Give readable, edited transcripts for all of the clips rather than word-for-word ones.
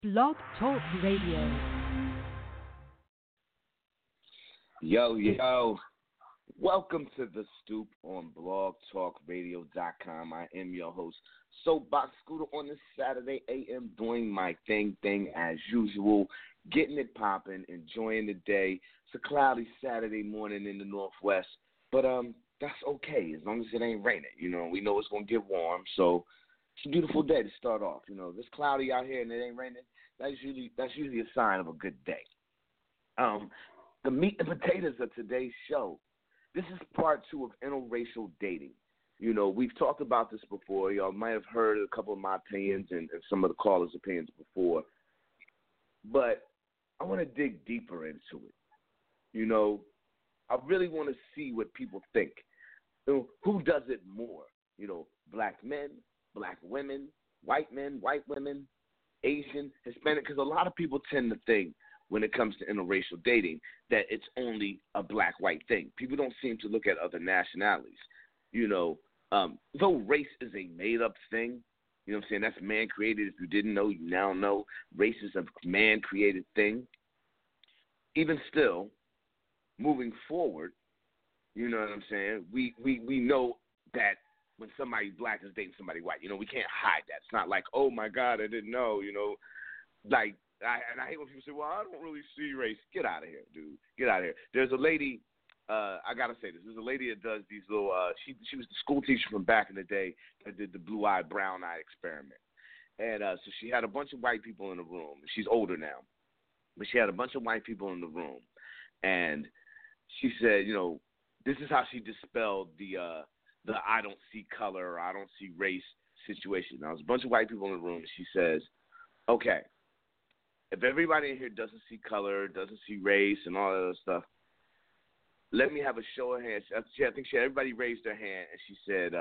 Blog Talk Radio. Yo, yo. Welcome to The Stoop on blogtalkradio.com. I am your host, Soapbox Scooter, on this Saturday AM, doing my thing as usual, getting it popping, enjoying the day. It's a cloudy Saturday morning in the Northwest, but that's okay as long as it ain't raining. You know, we know it's going to get warm, so it's a beautiful day to start off. You know, if it's cloudy out here and it ain't raining, that's usually a sign of a good day. The meat and potatoes of today's show. This is part 2 of interracial dating. You know, we've talked about this before. Y'all might have heard a couple of my opinions and some of the callers' opinions before. But I want to dig deeper into it. You know, I really want to see what people think. You know, who does it more? You know, black men, black women, white women, Asian, Hispanic, because a lot of people tend to think when it comes to interracial dating that it's only a black-white thing. People don't seem to look at other nationalities. You know, though race is a made-up thing, you know what I'm saying, that's man-created. If you didn't know, you now know. Race is a man-created thing. Even still, moving forward, you know what I'm saying, we know that when somebody black is dating somebody white, you know, we can't hide that. It's not like, oh, my God, I didn't know, you know, like, I hate when people say, well, I don't really see race. Get out of here, dude. Get out of here. There's a lady, I got to say this. There's a lady that does these little, she was the school teacher from back in the day that did the blue-eye, brown-eye experiment. And so she had a bunch of white people in the room. She's older now. But she had a bunch of white people in the room. And she said, you know, this is how she dispelled the I don't see color or I don't see race situation. Now, there's a bunch of white people in the room. And she says, okay, if everybody in here doesn't see color, doesn't see race, and all that other stuff, let me have a show of hands. I think everybody raised their hand, and she said,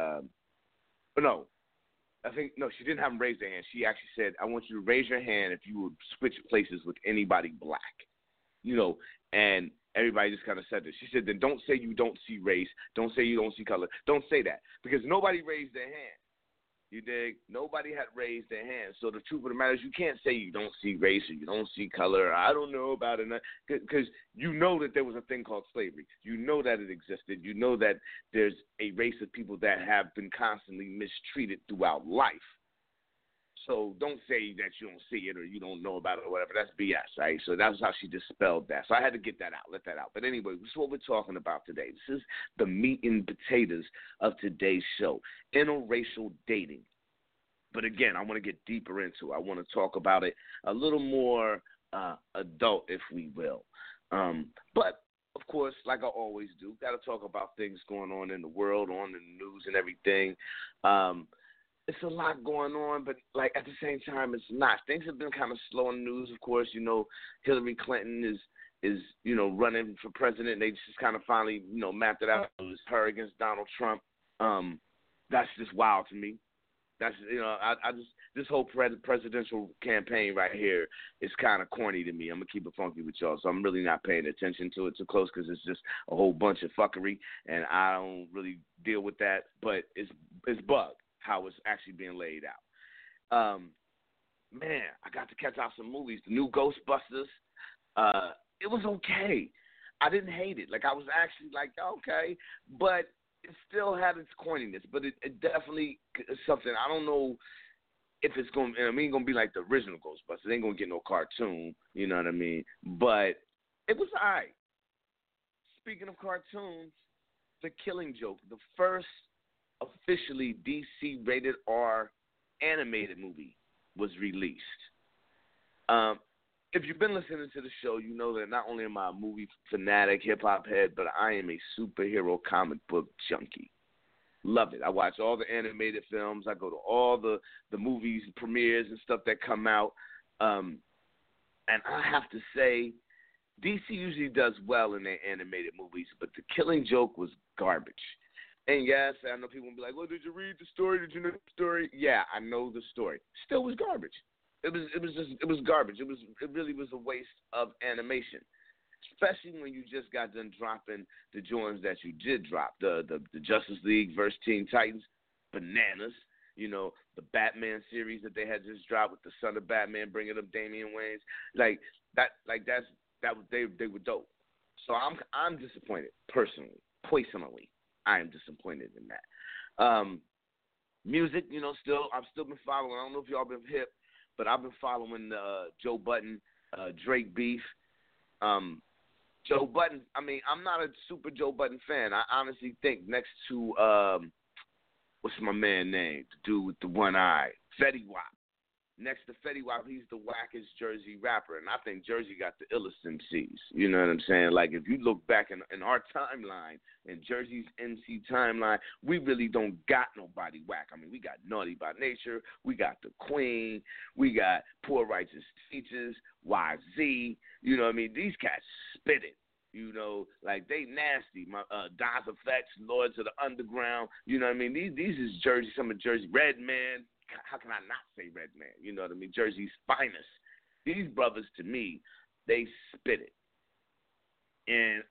she didn't have them raise their hand. She actually said, I want you to raise your hand if you would switch places with anybody black. You know, and everybody just kind of said this. She said, then don't say you don't see race. Don't say you don't see color. Don't say that, because nobody raised their hand. You dig? Nobody had raised their hand. So the truth of the matter is you can't say you don't see race or you don't see color. Or I don't know about it. Because you know that there was a thing called slavery. You know that it existed. You know that there's a race of people that have been constantly mistreated throughout life. So don't say that you don't see it or you don't know about it or whatever. That's BS, right? So that's how she dispelled that. So I had to get that out, let that out. But anyway, this is what we're talking about today. This is the meat and potatoes of today's show, interracial dating. But again, I want to get deeper into it. I want to talk about it a little more adult, if we will. But, of course, like I always do, got to talk about things going on in the world, on the news and everything. It's a lot going on, but like at the same time, it's not. Things have been kind of slow in the news. Of course, you know, Hillary Clinton is you know, running for president. They just kind of finally, you know, mapped it out. It was her against Donald Trump. That's just wild to me. That's, you know, I just, this whole presidential campaign right here is kind of corny to me. I'm gonna keep it funky with y'all, so I'm really not paying attention to it too close because it's just a whole bunch of fuckery, and I don't really deal with that. But it's bug how it's actually being laid out. Man, I got to catch out some movies. The new Ghostbusters, it was okay. I didn't hate it. Like, I was actually like, okay, but it still had its corniness. But it definitely is something. I don't know if it's going to, I mean, going to be like the original Ghostbusters. It ain't going to get no cartoon, you know what I mean? But it was all right. Speaking of cartoons, The Killing Joke, the first officially DC rated R animated movie was released. If you've been listening to the show, you know that not only am I a movie fanatic, hip-hop head, but I am a superhero comic book junkie. Love it. I watch all the animated films. I go to all the movies, premieres, and stuff that come out. And I have to say, DC usually does well in their animated movies, but The Killing Joke was garbage. And yes, I know people will be like, well, did you read the story? Did you know the story? Yeah, I know the story. Still was garbage. It was garbage. It really was a waste of animation. Especially when you just got done dropping the joints that you did drop. The Justice League versus Teen Titans, bananas. You know, the Batman series that they had just dropped with the son of Batman bringing up Damian Wayans. Like they were dope. So I'm disappointed personally. I am disappointed in that. Music, I've still been following. I don't know if y'all been hip, but I've been following Joe Budden, Drake beef. Joe Budden, I'm not a super Joe Budden fan. I honestly think next to what's my man name? The dude with the one eye, Fetty Wap. Next to Fetty Wap, he's the wackest Jersey rapper, and I think Jersey got the illest MCs. You know what I'm saying? Like, if you look back in our timeline, in Jersey's MC timeline, we really don't got nobody whack. We got Naughty by Nature, we got The Queen, we got Poor Righteous Teachers, YZ. You know what I mean? These cats spit it. Like, they nasty. My Das Effects, Lords of the Underground. You know what I mean? These is Jersey, some of Jersey. Redman. How can I not say Redman? You know what I mean? Jersey's finest. These brothers, to me, they spit it. And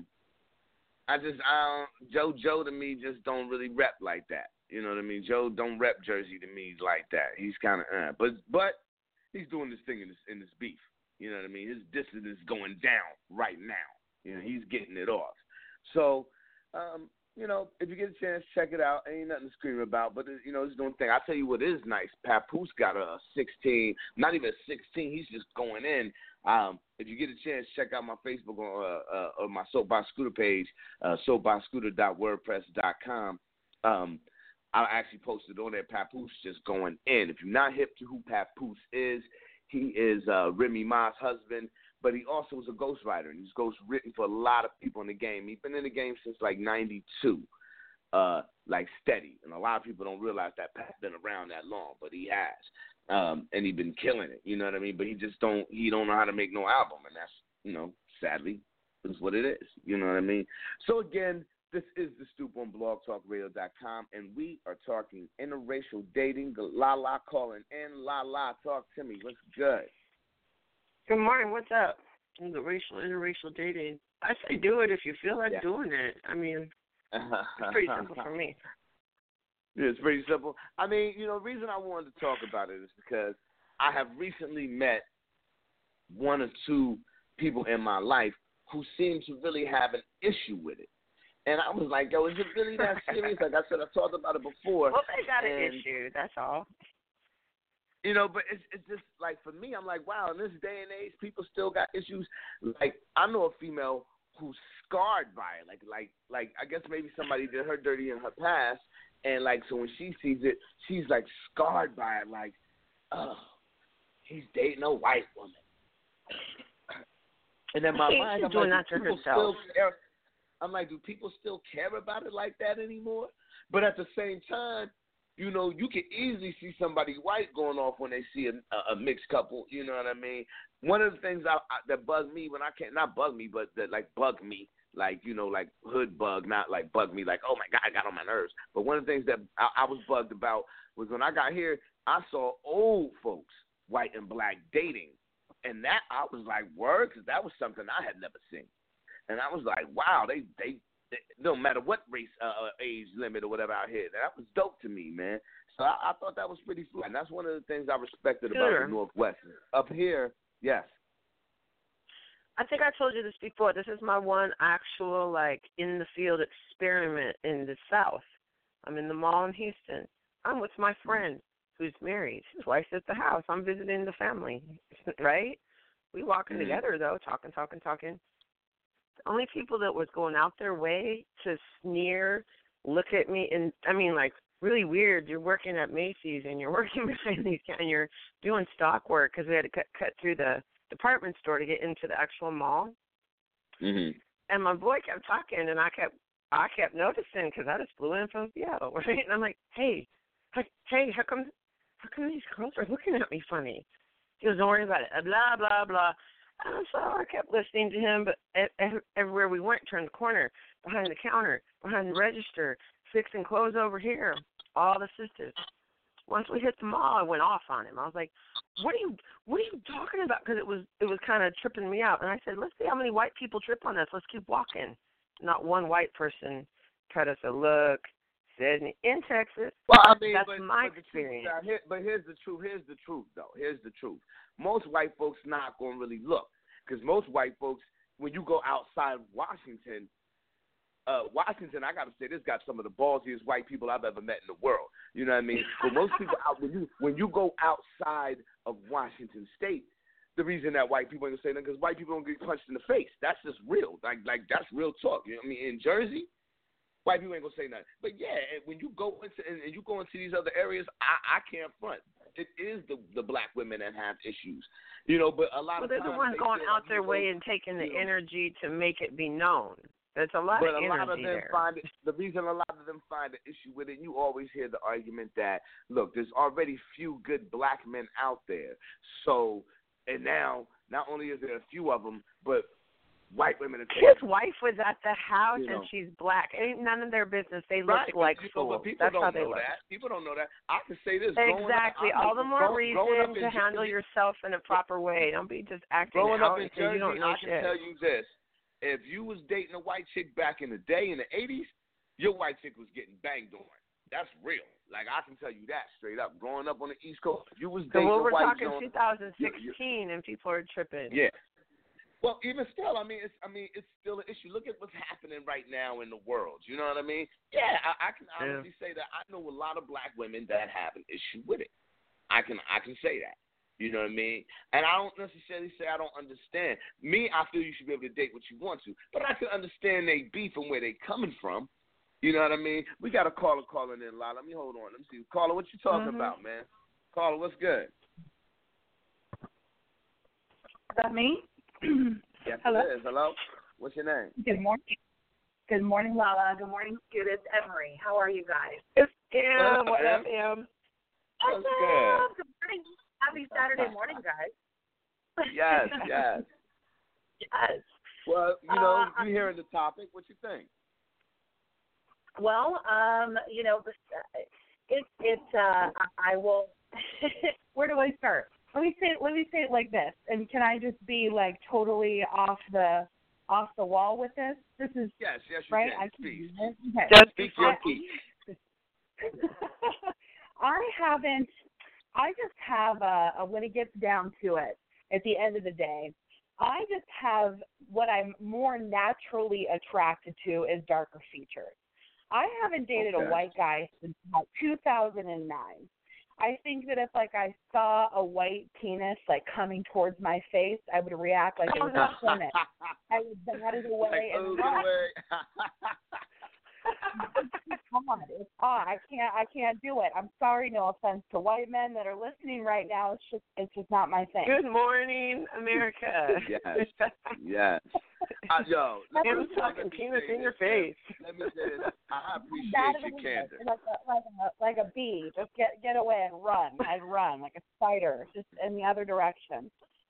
Joe to me just don't really rep like that. You know what I mean? Joe don't rep Jersey to me like that. He's kind of but he's doing this thing in this beef. You know what I mean? His distance is going down right now. He's getting it off. So, if you get a chance, check it out. Ain't nothing to scream about, but it's doing thing. I'll tell you what is nice. Papoose got a 16, not even a 16. He's just going in. If you get a chance, check out my Facebook or my Soapbox Scooter page, soapboxscooter.wordpress.com. I actually posted on there. Papoose just going in. If you're not hip to who Papoose is, he is Remy Ma's husband. But he also was a ghostwriter, and he's ghostwritten for a lot of people in the game. He's been in the game since, like, 92, like, steady. And a lot of people don't realize that Pat's been around that long, but he has. And he's been killing it, you know what I mean? But he don't know how to make no album, and that's, sadly, is what it is, you know what I mean? So, again, this is The Stoop on blogtalkradio.com, and we are talking interracial dating. La calling in. La, talk to me. What's good? Good morning. What's up? Interracial dating. I say do it if you feel like doing it. It's pretty simple for me. Yeah, it's pretty simple. The reason I wanted to talk about it is because I have recently met one or two people in my life who seem to really have an issue with it. And I was like, yo, is it really that serious? Like I said, I talked about it before. Well, they got an issue. That's all. But it's just, like, for me, I'm like, wow, in this day and age, people still got issues. Like, I know a female who's scarred by it. Like I guess maybe somebody did her dirty in her past, and, like, so when she sees it, she's, like, scarred by it. Like, oh, he's dating a white woman. And then my mind, I'm like, do people still care? I'm like, do people still care about it like that anymore? But at the same time, you can easily see somebody white going off when they see a mixed couple. You know what I mean? One of the things that bug me when I can't, not bug me, but that like bug me, like like hood bug, not like bug me, like oh my God, I got on my nerves. But one of the things that I was bugged about was when I got here, I saw old folks, white and black, dating, and that I was like, word, because that was something I had never seen, and I was like, wow, they no matter what race, age limit or whatever out here. That was dope to me, man. So I thought that was pretty fun. And that's one of the things I respected about the Northwest. Up here, yes. I think I told you this before. This is my one actual, like, in-the-field experiment in the South. I'm in the mall in Houston. I'm with my friend who's married. His wife's at the house. I'm visiting the family, right? We walking together, though, talking. The only people that was going out their way to sneer, look at me, and like really weird. You're working at Macy's and you're working behind these, and you're doing stock work because we had to cut through the department store to get into the actual mall. Mm-hmm. And my boy kept talking, and I kept noticing because I just flew in from Seattle, right? And I'm like, hey, how come these girls are looking at me funny? He goes, don't worry about it. Blah blah blah. And so I kept listening to him, but everywhere we went, turned the corner, behind the counter, behind the register, fixing clothes over here, all the sisters. Once we hit the mall, I went off on him. I was like, what are you talking about? Because it was kind of tripping me out. And I said, let's see how many white people trip on us. Let's keep walking. Not one white person cut us a look, said in Texas. Well, I mean, that's but, my but experience. Here's the truth. Here's the truth, though. Here's the truth. Most white folks not gonna really look, because most white folks, when you go outside Washington, I gotta say, this got some of the ballsiest white people I've ever met in the world. You know what I mean? But most people out when you go outside of Washington State, the reason that white people ain't gonna say nothing, because white people don't get punched in the face. That's just real. Like that's real talk. You know what I mean? In Jersey, white people ain't gonna say nothing. But yeah, when you go into these other areas, I can't front. It is the black women that have issues, you know. But a lot of they're the ones going out their way and taking the energy to make it be known. There's a lot of energy there. But a lot of them find it. The reason a lot of them find an issue with it, you always hear the argument that, look, there's already few good black men out there. So, and now not only is there a few of them, but white women. His wife was at the house and she's black. Ain't none of their business. They look like fools. That's how they look. People don't know that. I can say this. Exactly. All the more reason to handle yourself in a proper way. Don't be just acting out because you don't know shit. I can tell you this. If you was dating a white chick back in the day, in the 80s, your white chick was getting banged on. That's real. Like, I can tell you that straight up. Growing up on the East Coast, if you was dating a white chick. So we're talking 2016 and people are tripping. Yeah. Well, even still, I mean, it's still an issue. Look at what's happening right now in the world. You know what I mean? Yeah, I can honestly say that I know a lot of black women that have an issue with it. I can say that. You know what I mean? And I don't necessarily say I don't understand. I feel you should be able to date what you want to. But I can understand they beef and where they coming from. You know what I mean? We got a caller calling in, La. Let me hold on. Let me see. Caller, what you talking about, man? Caller, what's good? Is that me? Yes, Hello? it is. Hello? What's your name? Good morning. Good morning, Lala. Good morning, Scoot. It's Emery. How are you guys? It's Em. What up, Em? That's good. Good morning. Happy Saturday morning, guys. Yes. Yes. Well, you hearing the topic. What you think? Well, I will. Where do I start? Let me say it like this. And can I just be like totally off the wall with this? This is yes, you right. Can. Okay. Just speak your piece. I just have when it gets down to it, at the end of the day, I just have what I'm more naturally attracted to is darker features. I haven't dated a white guy since about 2009. I think that if I saw a white penis coming towards my face, I would react like it was a hornet. I would bat it away and run. Come on, it's odd. I can't do it. I'm sorry, no offense to white men that are listening right now. It's just not my thing. Good morning, America. Yes. Yo, I'm talking penis in your face. Let me say this. I appreciate your candor. Like a bee, just get away and run. I'd run like a spider, just in the other direction.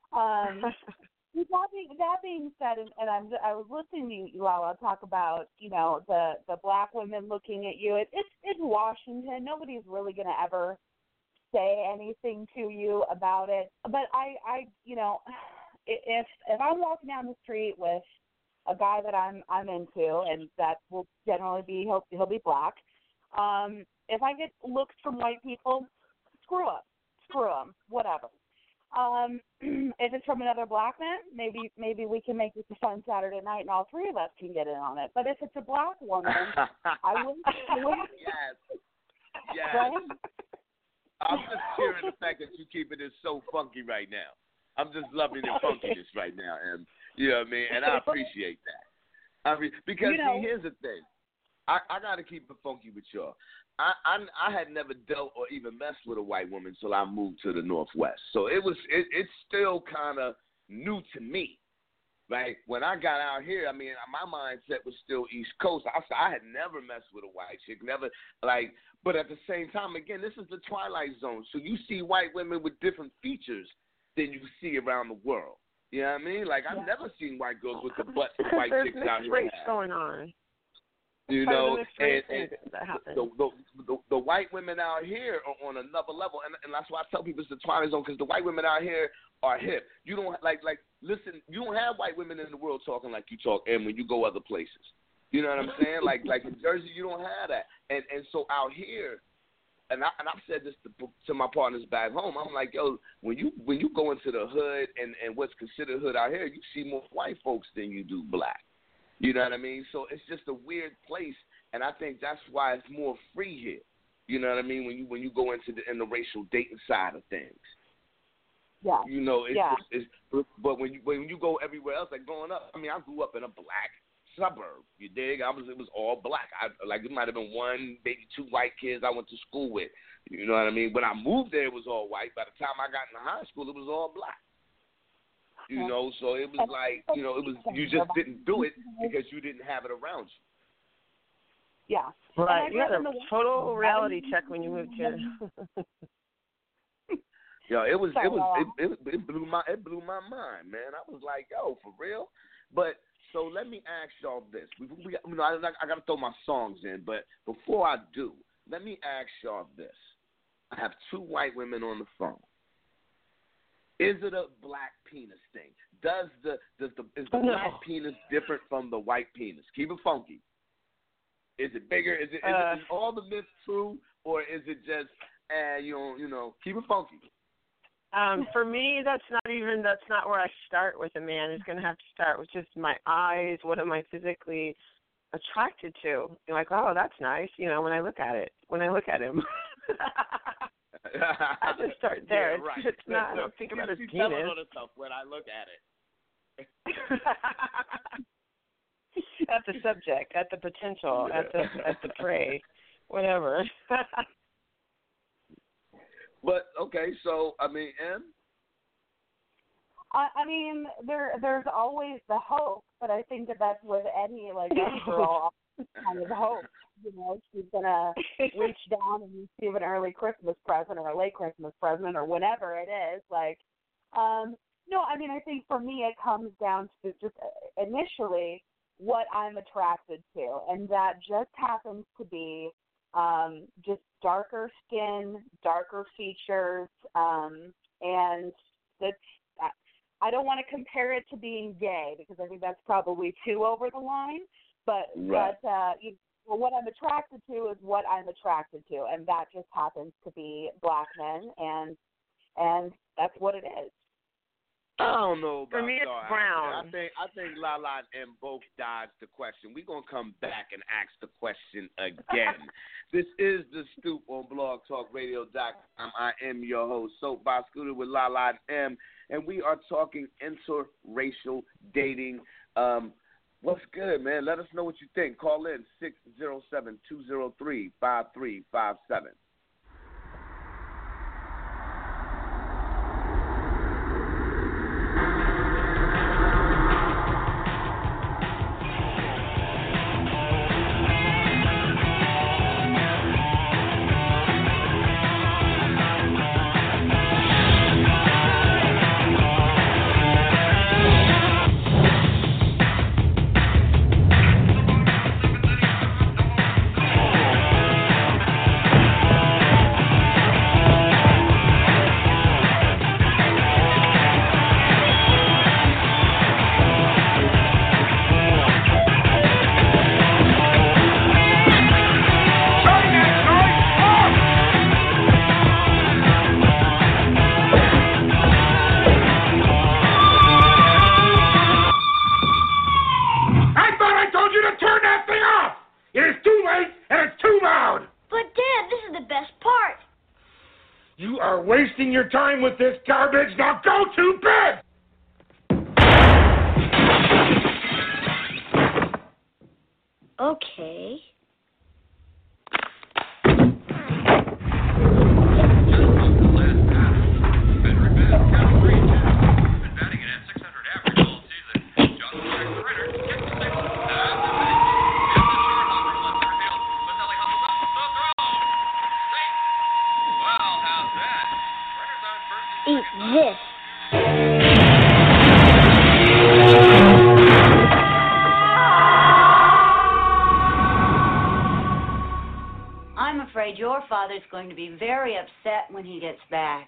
That being said, and I was listening to you, Lala, talk about the black women looking at you. It's Washington. Nobody's really going to ever say anything to you about it. But I if I'm walking down the street with a guy that I'm into, and that will generally be he'll be black. If I get looks from white people, screw them, whatever. If it's from another black man, maybe we can make this a fun Saturday night and all three of us can get in on it. But if it's a black woman, I wouldn't. Yes. Right? I'm just cheering the fact that you keeping it so funky right now. I'm just loving the funkiness right now, and you know what I mean. And I appreciate that. Because see, here's the thing. I got to keep it funky with y'all. I had never dealt or even messed with a white woman until I moved to the Northwest. So it's still kind of new to me. Right? When I got out here, I mean, my mindset was still East Coast. I had never messed with a white chick, but at the same time, again, this is the Twilight Zone. So you see white women with different features than you see around the world. You know what I mean? I've never seen white girls with the butts of white chicks out here. There's going on. You know, and the white women out here are on another level, and that's why I tell people it's the Twilight Zone, because the white women out here are hip. You don't listen. You don't have white women in the world talking like you talk, and when you go other places, You know what I'm saying? Like in Jersey, you don't have that. And so out here, and I've said this to my partners back home. I'm like, yo, when you go into the hood and what's considered hood out here, you see more white folks than you do black. You know what I mean? So it's just a weird place, and I think that's why it's more free here. You know what I mean? When you go into the racial dating side of things. Yeah. You know, but when you go everywhere else, like growing up, I mean, I grew up in a black suburb. You dig? It was all black. It might have been one, maybe two white kids I went to school with. You know what I mean? When I moved there, it was all white. By the time I got into high school, it was all black. You know, so it was like, you know, you just didn't do it because you didn't have it around you. Yeah. Right. You had a total reality check when you moved here. Yo, it blew my mind, man. I was like, yo, for real? But so let me ask y'all this. I got to throw my songs in, but before I do, let me ask y'all this. I have two white women on the phone. Is it a black penis thing? Is the black penis different from the white penis? Keep it funky. Is it bigger? Is all the myths true, or is it just you know, keep it funky? For me, that's not where I start with a man. It's going to have to start with just my eyes. What am I physically attracted to? You're like, oh, that's nice. You know, when I look at him. I just start there. Yeah, right. It's not. I don't think about his penis. When I look at it. At the subject, at the potential, at the prey, whatever. But okay, so I mean, M. I mean, there's always the hope, but I think that's with any girl kind of hope. You know, she's gonna reach down and receive an early Christmas present or a late Christmas present or whatever it is. No, I mean, I think for me it comes down to just initially what I'm attracted to, and that just happens to be just darker skin, darker features, and that's. I don't want to compare it to being gay because I think that's probably too over the line. But what I'm attracted to is what I'm attracted to, and that just happens to be black men, and that's what it is. I don't know about For me, it's y'all. brown. I think Lala and both dodged the question. We're gonna come back and ask the question again. This is the Stoop on BlogTalkRadio.com. I am your host, Soapbox Scooter with Lala and M, and we are talking interracial dating. What's good, man? Let us know what you think. Call in 607-203-5357. Wasting your time with this garbage. Now go to bed! Okay. Eat this. I'm afraid your father's going to be very upset when he gets back.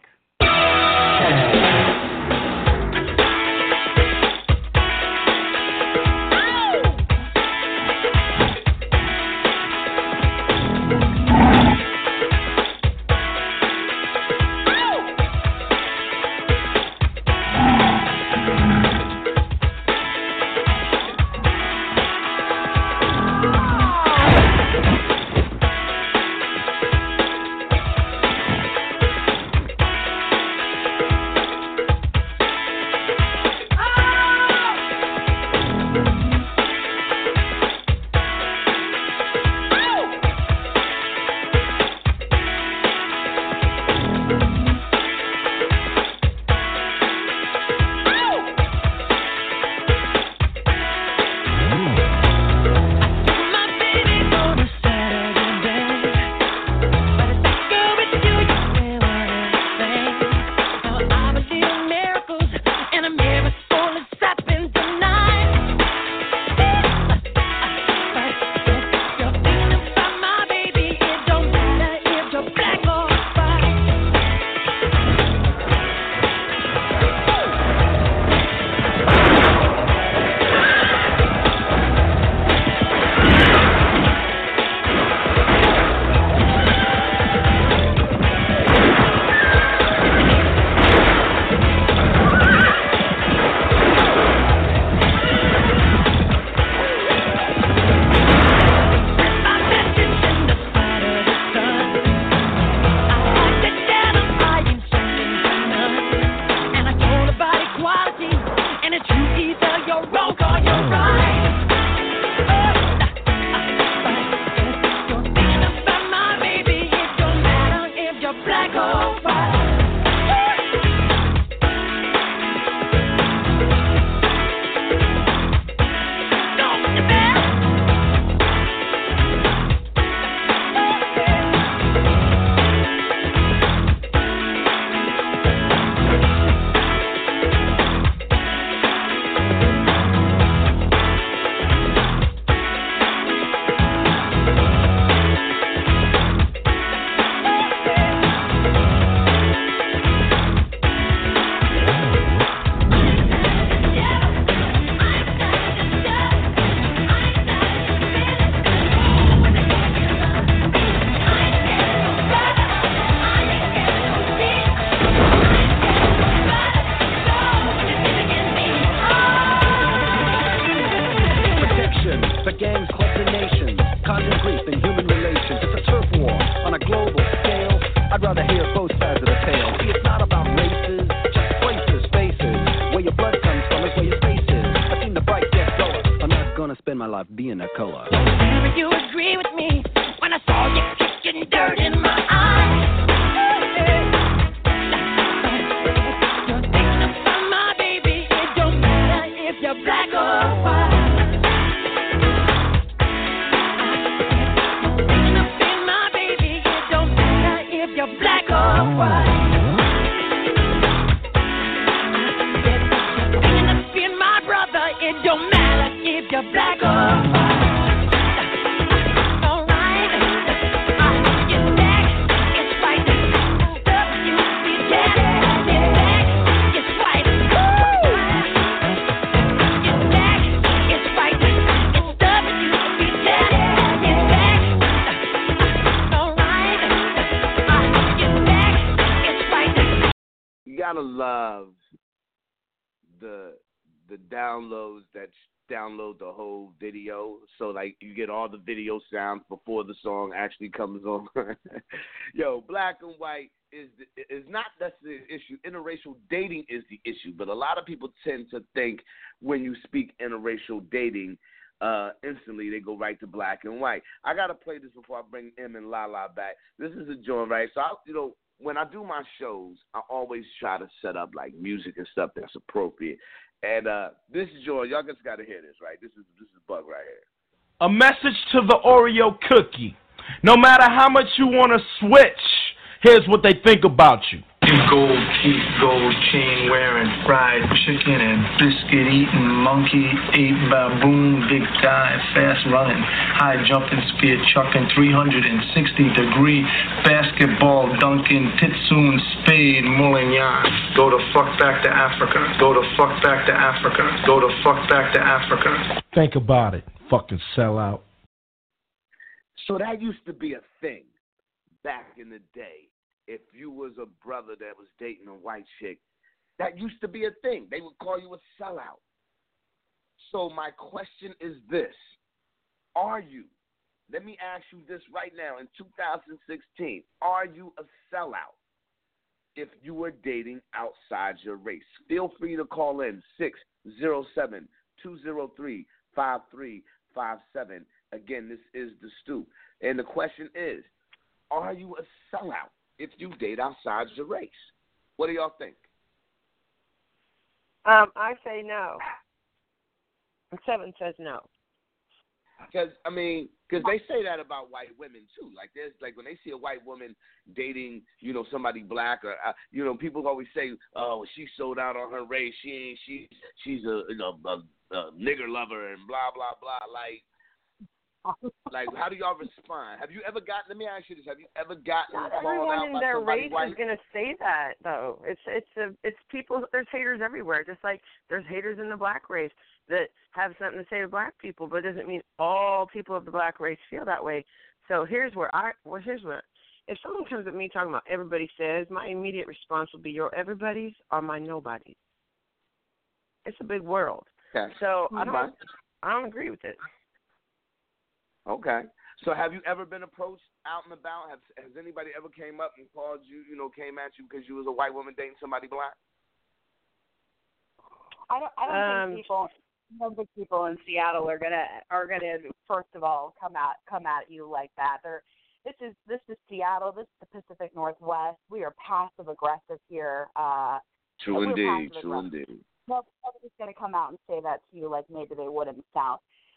my life being a color. Never you agree with me when I saw you kicking dirt in my eyes. You're thinking about my baby. It don't matter if you're black or white. You're thinking about my baby. It don't matter if you're black or white. It don't matter if you're black or white. All right, your neck is white. W-C-K, your neck is white. Your neck is white. It's W-C-K, your neck. All right, your neck is white. You gotta love the downloads that download the whole video, so like you get all the video sounds before the song actually comes on. Yo, black and white is not that's the issue. Interracial dating is the issue, but a lot of people tend to think when you speak interracial dating, instantly they go right to black and white. I gotta play this before I bring M and Lala back. This is a joint, right? So when I do my shows, I always try to set up like music and stuff that's appropriate. And this is Joy. Y'all just got to hear this, right? This is Bug right here. A message to the Oreo cookie. No matter how much you want to switch, here's what they think about you. Gold teeth, gold chain wearing, fried chicken and biscuit eating, monkey ate baboon, big thigh, fast running, high jumping, spear chucking, 360-degree basketball dunking, titsoon, spade, mullignan. Go the fuck back to Africa. Go the fuck back to Africa. Go the fuck back to Africa. Think about it, fucking sellout. So that used to be a thing back in the day. If you was a brother that was dating a white chick, that used to be a thing. They would call you a sellout. So my question is this. Are you, let me ask you this right now in 2016, are you a sellout if you were dating outside your race? Feel free to call in 607-203-5357. Again, this is The Stoop. And the question is, are you a sellout if you date outside your race? What do y'all think? I say no. 7 says no. Because they say that about white women too. Like when they see a white woman dating, somebody black, or people always say, "Oh, she sold out on her race. She's a nigger lover and blah blah blah." Like, how do y'all respond? Have you ever gotten? Let me ask you this: have you ever gotten called everyone out in by their somebody race white? is going to say that, though. It's people. There's haters everywhere. Just like there's haters in the black race that have something to say to black people, but it doesn't mean all people of the black race feel that way. So here's what. If someone comes at me talking about everybody says, my immediate response will be your everybody's are my nobodies. It's a big world. Okay. So I don't agree with it. Okay. So have you ever been approached out and about? Has anybody ever came up and called you, came at you because you was a white woman dating somebody black? I don't think people in Seattle are gonna first of all come at you like that. This is Seattle. This is the Pacific Northwest. We are passive aggressive here. True indeed. Nobody's gonna come out and say that to you like maybe they would in the South.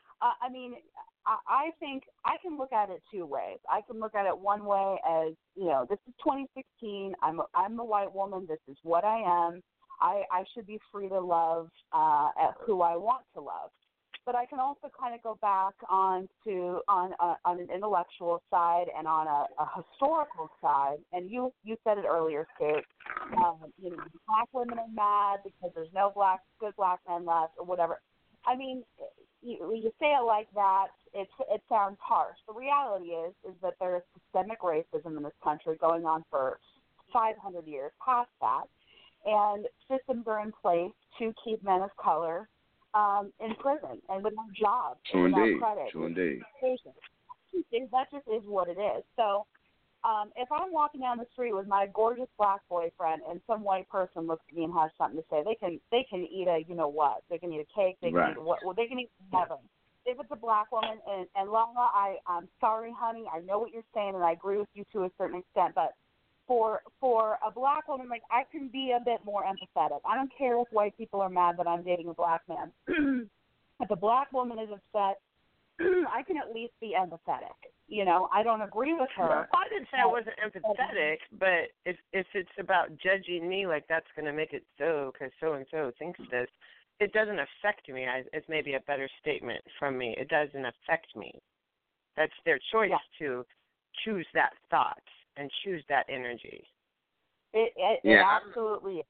I think I can look at it two ways. I can look at it one way as, this is 2016. I'm a white woman. This is what I am. I should be free to love who I want to love. But I can also kind of go back on an intellectual side and on a historical side. And you said it earlier, Kate. Black women are mad because there's no good black men left or whatever. You say it like that, it sounds harsh. The reality is that there is systemic racism in this country going on for 500 years past that, and systems are in place to keep men of color in prison and without jobs, and without credit. True indeed. That just is what it is. So if I'm walking down the street with my gorgeous black boyfriend and some white person looks at me and has something to say, they can eat a what? They can eat a cake. They can eat what? Well, they can eat heaven. it's a black woman, and Lala, I'm sorry, honey, I know what you're saying, and I agree with you to a certain extent, but for a black woman, like, I can be a bit more empathetic. I don't care if white people are mad that I'm dating a black man. If a black woman is upset, I can at least be empathetic. You know, I don't agree with her. Well, I didn't say I wasn't empathetic, but if it's about judging me like that's going to make it so because so-and-so thinks this, it doesn't affect me. It's maybe a better statement from me. It doesn't affect me. That's their choice to choose that thought and choose that energy. It absolutely is.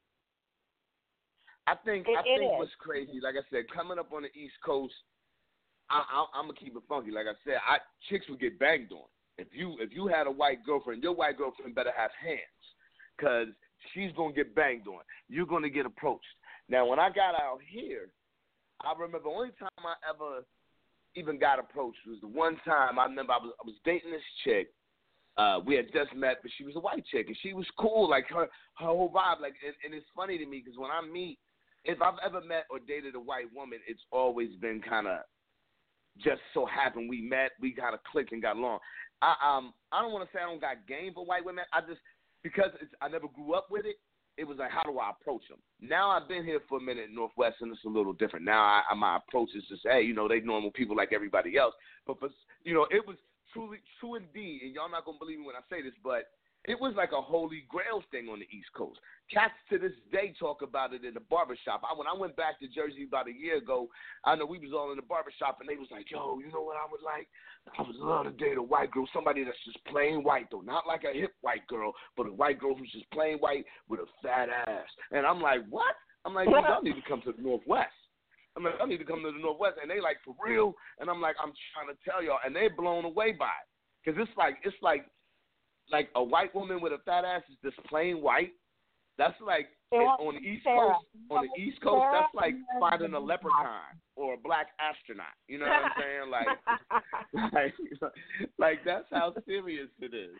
I think what's crazy, like I said, coming up on the East Coast, I'm gonna keep it funky. Like I said, chicks would get banged on. If you had a white girlfriend, your white girlfriend better have hands, cause she's gonna get banged on. You're gonna get approached. Now, when I got out here, I remember the only time I ever even got approached was the one time I remember I was dating this chick. We had just met, but she was a white chick, and she was cool. Like her whole vibe. Like, and it's funny to me because when I meet, if I've ever met or dated a white woman, it's always been kind of just so happened we met, we got a click and got along. I don't want to say I don't got game for white women. Because I never grew up with it. It was like, how do I approach them? Now I've been here for a minute in Northwest, and it's a little different. Now my approach is just, hey, they normal people like everybody else. But it was truly true indeed, and y'all not gonna believe me when I say this, but it was like a holy grail thing on the East Coast. Cats to this day talk about it in the barbershop. When I went back to Jersey about a year ago, I know we was all in the barbershop, and they was like, yo, you know what I would like? I would love to date a white girl, somebody that's just plain white, though. Not like a hip white girl, but a white girl who's just plain white with a fat ass. And I'm like, what? I'm like, y'all need to come to the Northwest. I'm like, I need to come to the Northwest. And they like, for real? And I'm like, I'm trying to tell y'all. And they're blown away by it. Because it's like a white woman with a fat ass is just plain white. That's like on the East Coast. On the East Coast, that's like finding a leprechaun or a black astronaut. You know what I'm saying? Like that's how serious it is.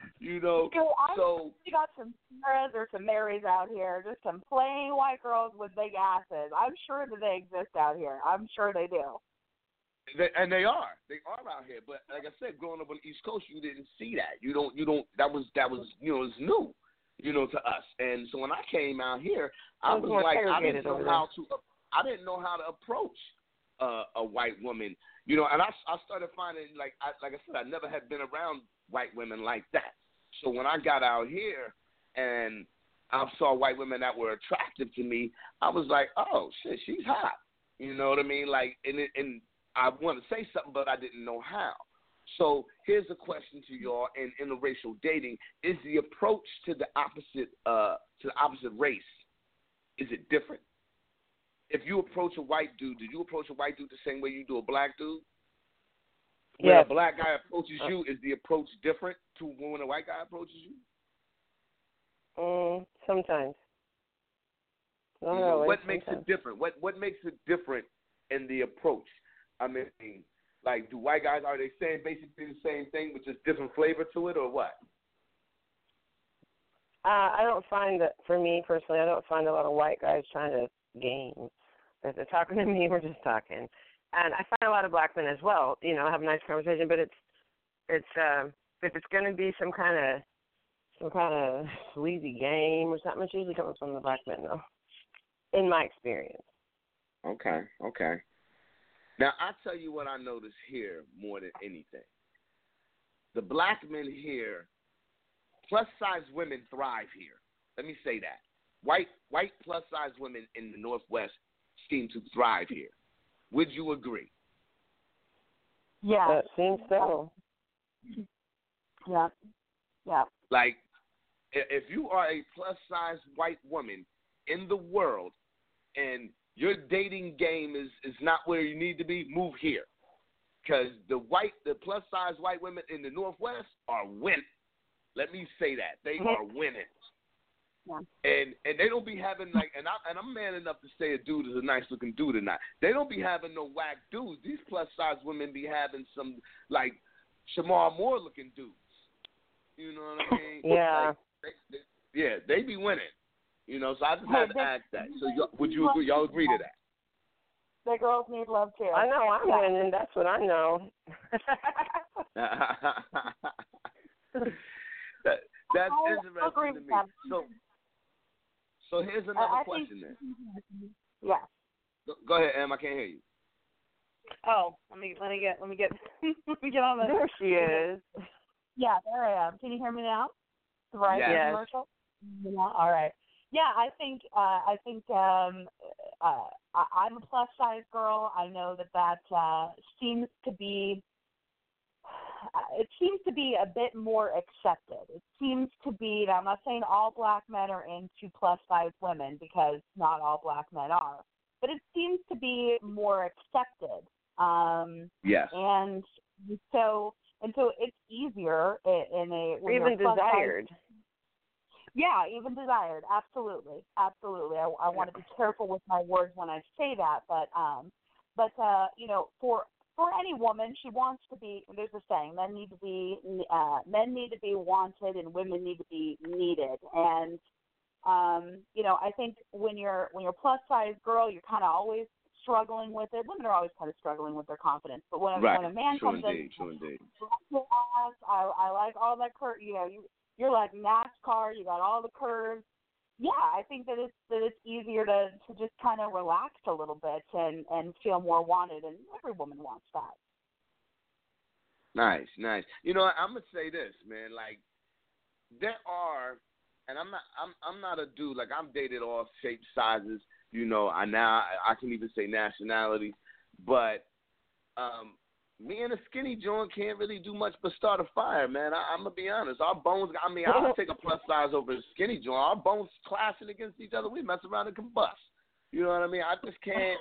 So we got some Sarahs or some Marys out here, just some plain white girls with big asses. I'm sure that they exist out here. I'm sure they do. They are out here. But like I said, growing up on the East Coast, you didn't see that. You don't. That was it's new, to us. And so when I came out here, I was like, I didn't know how to approach a white woman, and I started finding like I said, I never had been around white women like that. So when I got out here and I saw white women that were attractive to me, I was like, oh shit, she's hot. You know what I mean? Like, and I want to say something, but I didn't know how. So here's a question to y'all: in interracial dating, is the approach to the opposite race, is it different? If you approach a white dude, did you approach a white dude the same way you do a black dude? When a black guy approaches you, is the approach different to when a white guy approaches you? Sometimes. What makes it different? What makes it different in the approach? I mean, like, do white guys, are they saying basically the same thing with just different flavor to it, or what? I don't find that, for me personally, I don't find a lot of white guys trying to game. If they're talking to me, we're just talking. And I find a lot of black men as well, have a nice conversation, but it's if it's going to be some kind of sleazy game or something, it's usually coming from the black men, though, in my experience. Okay. Now, I tell you what I notice here more than anything. The black men here, plus-size women thrive here. Let me say that. White plus-size women in the Northwest seem to thrive here. Would you agree? Yeah. That seems so. Yeah. Like, if you are a plus-size white woman in the world and your dating game is not where you need to be, move here. Because the plus-size white women in the Northwest are winning. Let me say that. They are winning. Yeah. And they don't be having, like, and I'm man enough to say a dude is a nice-looking dude or not. They don't be having no whack dudes. These plus-size women be having some, like, Shamar Moore-looking dudes. You know what I mean? Yeah. Like, they be winning. So I just had to ask that. So would you agree? Y'all agree to that? The girls need love too. I know I'm winning. That's what I know. That's interesting to me. So here's another question then. Yeah. Go ahead, Em. I can't hear you. Oh, let me get let me get on the. There she is. Yeah, there I am. Can you hear me now? Right. Yes. Commercial. Yeah. All right. Yeah, I think I'm a plus size girl. I know that seems to be. It seems to be a bit more accepted. It seems to be. Now, I'm not saying all black men are into plus size women because not all black men are, but it seems to be more accepted. Yes. And so it's easier in a when even you're desired. Yeah, even desired. Absolutely. I want to be careful with my words when I say that, but you know, for any woman, she wants to be. There's a saying: men need to be wanted, and women need to be needed. And you know, I think when you're a plus size girl, you're kind of always struggling with it. Women are always kind of struggling with their confidence, but when a man comes in, I like all that you know, you're like NASCAR. You got all the curves. Yeah, I think that it's easier to just kind of relax a little bit and feel more wanted, and every woman wants that. Nice. You know, I'm gonna say this, man. Like, there are, and I'm not a dude. Like, I've dated all shapes, sizes. You know, I can even say nationalities, but me and a skinny joint can't really do much but start a fire, man. I'm going to be honest. Our bones, I mean, I'll take a plus size over a skinny joint. Our bones clashing against each other. We mess around and combust. You know what I mean? I just can't.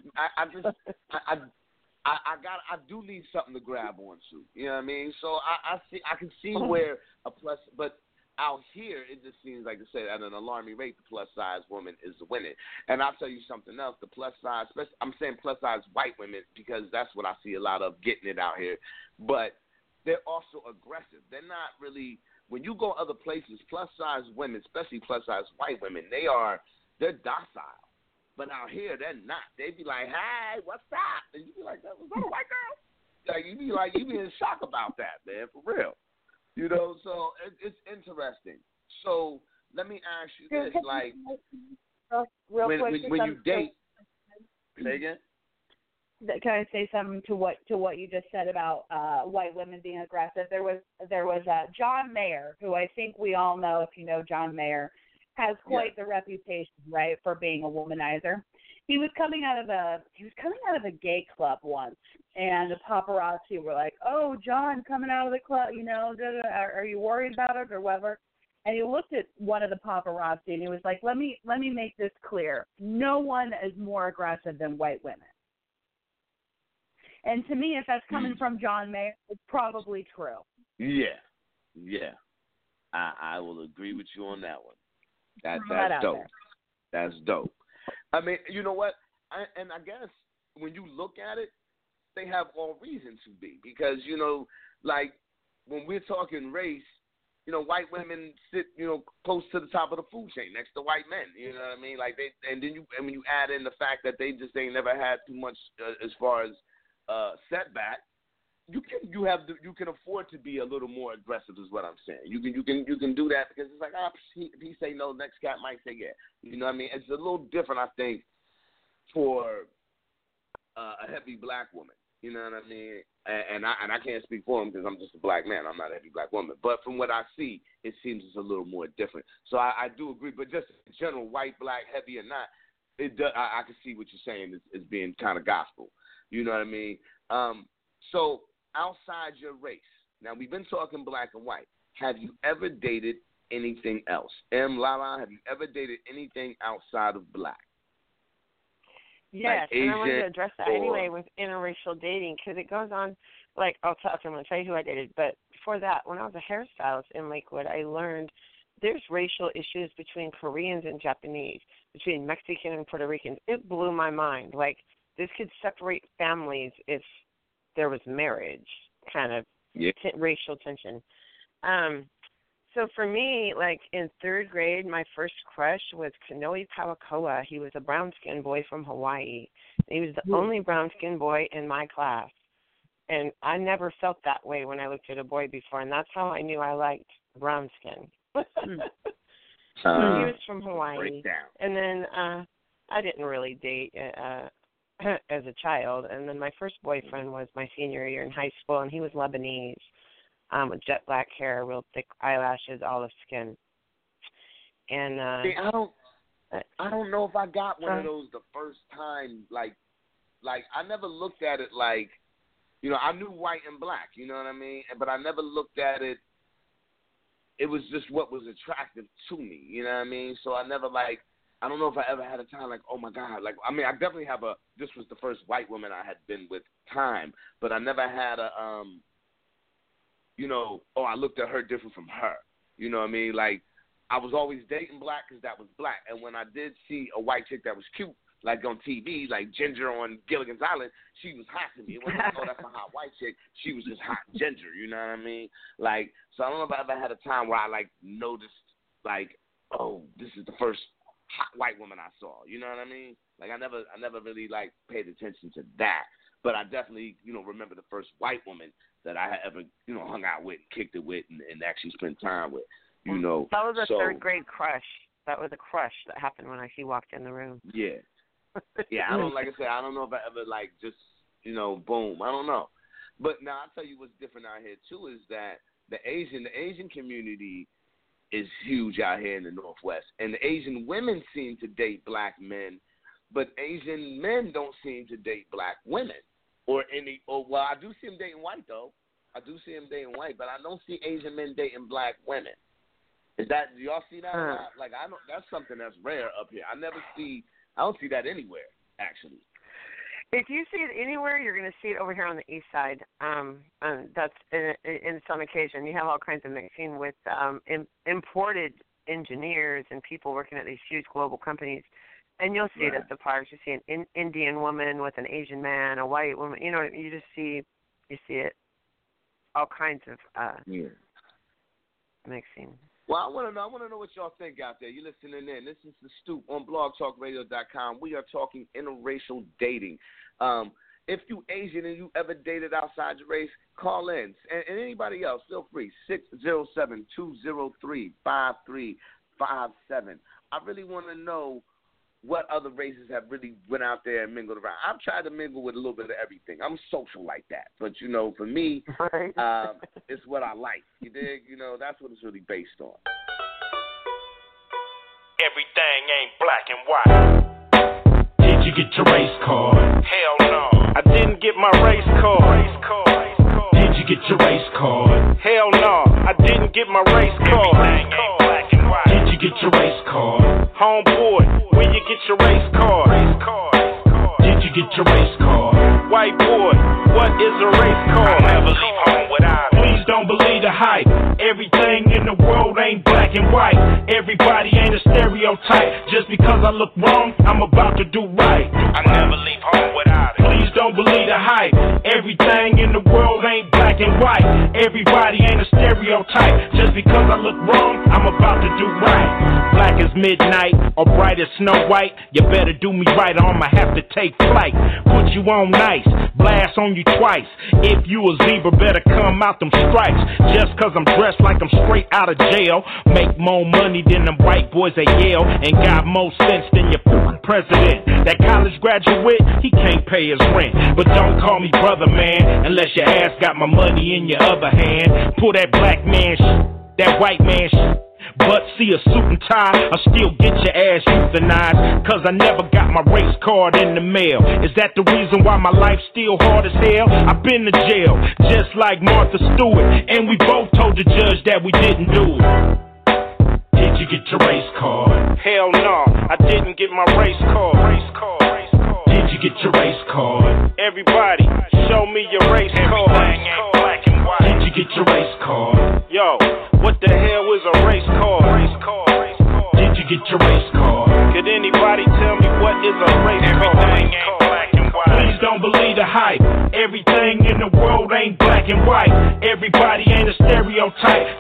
I do need something to grab onto. You know what I mean? So I can see where a plus, but out here, it just seems like I said, at an alarming rate, the plus-size woman is winning. And I'll tell you something else. The plus-size, I'm saying plus-size white women because that's what I see a lot of getting it out here. But they're also aggressive. They're not really – when you go other places, plus-size women, especially plus-size white women, they're docile. But out here, they're not. They be like, hey, what's up? And you be like, was that a white girl? Like, you be in shock about that, man, for real. You know, so it's interesting. So let me ask you this, like, when you date, say again? Can I say something to what you just said about white women being aggressive? There was John Mayer, who I think we all know, if you know John Mayer, has quite the reputation, right, for being a womanizer. He was coming out of a gay club once, and the paparazzi were like, "Oh, John, coming out of the club, you know, are you worried about it or whatever?" And he looked at one of the paparazzi and he was like, "Let me make this clear. No one is more aggressive than white women." And to me, if that's coming from John Mayer, it's probably true. Yeah. I will agree with you on that one. That's dope. That's dope. I mean, you know what? I guess when you look at it, they have all reason to be because, you know, like when we're talking race, you know, white women sit, you know, close to the top of the food chain next to white men. You know what I mean? Like when you add in the fact that they just ain't never had too much as far as setback, you can afford to be a little more aggressive is what I'm saying. You can do that because it's like, if he say no, next cat might say yeah. You know what I mean? It's a little different, I think, for a heavy black woman. You know what I mean? And I can't speak for him because I'm just a black man. I'm not a heavy black woman. But from what I see, it seems it's a little more different. So I do agree. But just in general, white, black, heavy or not, I can see what you're saying is being kind of gospel. You know what I mean? So outside your race, now we've been talking black and white. Have you ever dated anything else? Lala, have you ever dated anything outside of black? Yes, like Asian, and I wanted to address that anyway with interracial dating because it goes on, like, I'm going to tell you who I dated, but before that, when I was a hairstylist in Lakewood, I learned there's racial issues between Koreans and Japanese, between Mexican and Puerto Ricans. It blew my mind. Like, this could separate families if there was marriage, kind of racial tension. So for me, like in 3rd grade, my first crush was Kanoe Kawakoa. He was a brown-skinned boy from Hawaii. He was the only brown-skinned boy in my class. And I never felt that way when I looked at a boy before, and that's how I knew I liked brown skin. He was from Hawaii. And then I didn't really date as a child. And then my first boyfriend was my senior year in high school, and he was Lebanese. With jet black hair, real thick eyelashes, olive skin. And see, I don't know if I got one of those the first time. Like I never looked at it like, you know, I knew white and black, you know what I mean? But I never looked at it. It was just what was attractive to me, you know what I mean? So I never I don't know if I ever had a time like, oh my God, like, I mean, I definitely have this was the first white woman I had been with time, but I never had you know, oh, I looked at her different from her. You know what I mean? Like, I was always dating black because that was black. And when I did see a white chick that was cute, like on TV, like Ginger on Gilligan's Island, she was hot to me. It wasn't like, oh, that's a hot white chick. She was just hot Ginger, you know what I mean? Like, so I don't know if I ever had a time where I, like, noticed, like, oh, this is the first hot white woman I saw. You know what I mean? Like, I never really, like, paid attention to that. But I definitely, you know, remember the first white woman that I had ever, you know, hung out with, kicked it with, and actually spent time with, you know. That was a 3rd grade crush. That was a crush that happened when he walked in the room. Yeah. Yeah, I don't, like I said, I don't know if I ever, like, just, you know, boom. I don't know. But now I'll tell you what's different out here, too, is that the Asian community is huge out here in the Northwest. And the Asian women seem to date black men, but Asian men don't seem to date black women. Well, I do see them dating white, though. I do see them dating white, but I don't see Asian men dating black women. Do y'all see that? Like, I don't. That's something that's rare up here. I don't see that anywhere, actually. If you see it anywhere, you're going to see it over here on the east side. That's in some occasion. You have all kinds of mixing with imported engineers and people working at these huge global companies. And you'll see it at the parks. You see an Indian woman with an Asian man, a white woman. You know, you see it, all kinds of mixing. Well, I want to know what y'all think out there. You're listening in. This is The Stoop on blogtalkradio.com. We are talking interracial dating. If you Asian and you ever dated outside your race, call in. And anybody else, feel free. 607-203-5357. I really want to know what other races have really went out there and mingled around. I've tried to mingle with a little bit of everything. I'm social like that. But, you know, for me, it's what I like. You dig? You know, that's what it's really based on. Everything ain't black and white. Did you get your race card? Hell no. I didn't get my race card. Did you get your race card? Hell no. I didn't get my race card. Everything ain't black and white. Did you get your race card? Homeboy, when you get your race card? Did you get your race card? White boy, what is a race card? I'll never leave home without it. Please don't believe the hype. Everything in the world ain't black and white. Everybody ain't a stereotype. Just because I look wrong, I'm about to do right. I never leave home without it. Please don't believe the hype. Everything in the world ain't black and white. Everybody ain't a stereotype. Just because I look wrong, I'm about to do right. Black as midnight or bright as Snow White. You better do me right or I'ma have to take flight. Put you on nice, blast on you twice. If you a zebra, better come out them stripes. Just cause I'm dressed like I'm straight out of jail. Make more money than them white boys at Yale. And got more sense than your president. That college graduate, he can't pay his rent. But don't call me brother, man, unless your ass got my money in your other hand. Pull that black man that white man but see a suit and tie, I still get your ass euthanized. Cause I never got my race card in the mail. Is that the reason why my life's still hard as hell? I've been to jail, just like Martha Stewart. And we both told the judge that we didn't do it. Did you get your race card? Hell no, I didn't get my race card. Did you get your race card? Everybody, show me your race card. Everything ain't black and white. Did you get your race card? Yo, what the hell is a race card? Did you get your race card? Could anybody tell me what is a race card? Everything ain't black and white. Please don't believe the hype. Everything in the world ain't black and white. Everybody ain't a stereotype.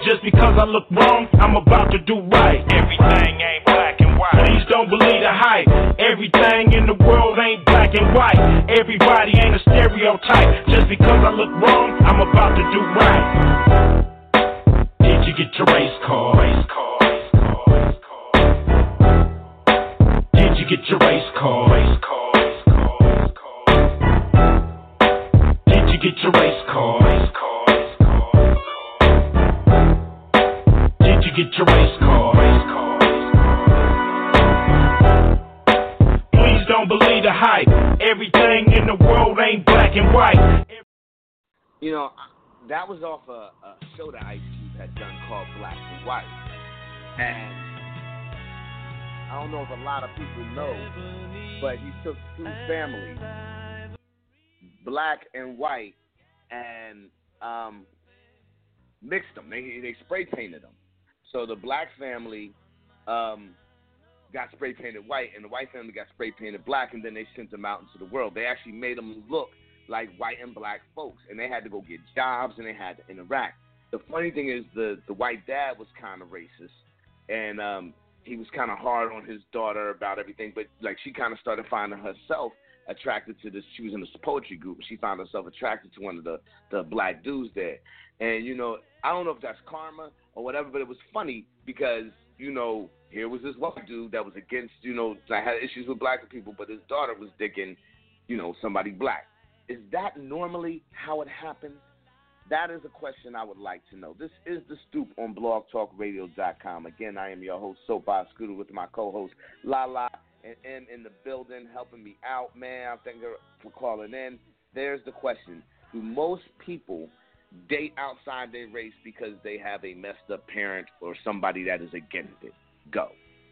Just because I look wrong, I'm about to do right. Everything ain't black and white. Please don't believe the hype. Everything in the world ain't black and white. Everybody ain't a stereotype. Just because I look wrong, I'm about to do right. Did you get your race card? Did you get your race card? Did you get your race card? Did you get your race card? Please don't believe the hype. Everything in the world ain't black and white. You know, that was off a show that Ice Cube had done called Black and White. And I don't know if a lot of people know, but he took two families, black and white, and mixed them. They spray painted them. So the black family got spray painted white, and the white family got spray painted black, and then they sent them out into the world. They actually made them look like white and black folks, and they had to go get jobs, and they had to interact. The funny thing is the white dad was kind of racist, and he was kind of hard on his daughter about everything, but like she kind of started finding herself attracted to this. She was in this poetry group. She found herself attracted to one of the black dudes there. And, you know, I don't know if that's karma or whatever, but it was funny because, you know, here was this white dude that was against, you know, that had issues with black people, but his daughter was digging, you know, somebody black. Is that normally how it happens? That is a question I would like to know. This is The Stoop on blogtalkradio.com. Again, I am your host, Soapbox Scooter, with my co-host, Lala, and M in the building, helping me out. Man, I thank her for calling in. There's the question. Do most people date outside their race because they have a messed up parent or somebody that is against it? Go.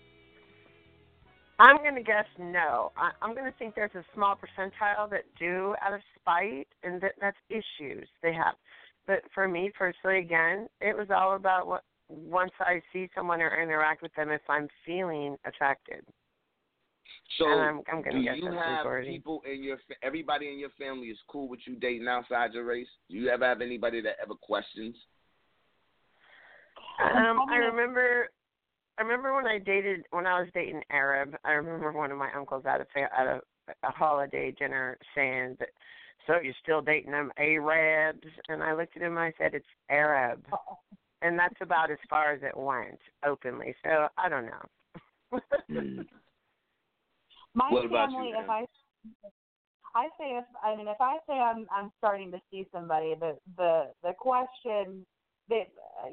I'm going to guess no. I'm going to think there's a small percentile that do out of spite, and that's issues they have. But for me personally, again, it was all about what once I see someone or interact with them, if I'm feeling attracted. So and I'm going to guess do you that's have majority. people in your everybody in your family is cool with you dating outside your race? Do you ever have anybody that ever questions? I remember when I was dating Arab. I remember one of my uncles at a holiday dinner saying that, so you're still dating them Arabs? And I looked at him and I said, it's Arab. And that's about as far as it went openly. So I don't know. My what about family, you, if I say I'm starting to see somebody, the question that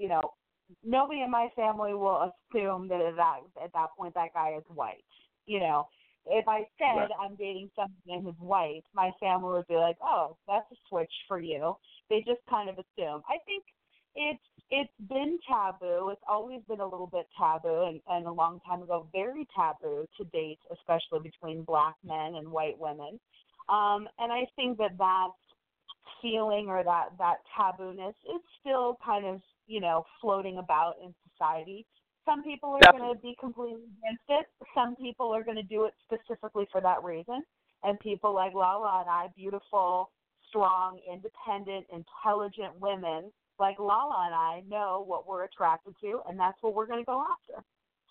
nobody in my family will assume that at that point that guy is white. You know, if I said I'm dating somebody who's white, my family would be like, oh, that's a switch for you. They just kind of assume. I think it's been taboo. It's always been a little bit taboo, and a long time ago, very taboo to date, especially between black men and white women. And I think that feeling or that tabooness is still kind of, floating about in society. Some people are going to be completely against it. Some people are going to do it specifically for that reason. And people like Lala and I, beautiful, strong, independent, intelligent women like Lala and I know what we're attracted to, and that's what we're going to go after.